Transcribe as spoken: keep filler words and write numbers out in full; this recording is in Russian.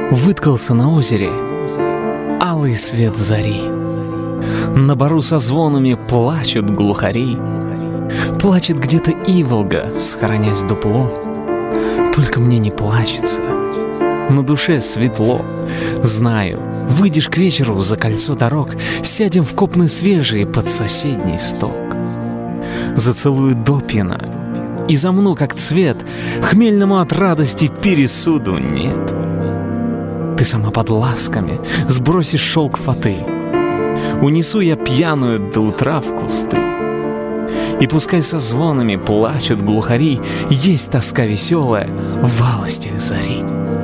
Выткался на озере алый свет зари. На бару со звонами плачут глухари. Плачет где-то иволга, схоронясь дупло. Только мне не плачется, на душе светло. Знаю, выйдешь к вечеру за кольцо дорог, сядем в копны свежие под соседний сток. Зацелую допьяно и замну, как цвет, хмельному от радости пересуду нет. Ты сама под ласками сбросишь шелк фаты. Унесу я пьяную до утра в кусты. И пускай со звонами плачут глухари, есть тоска веселая в валостях зари.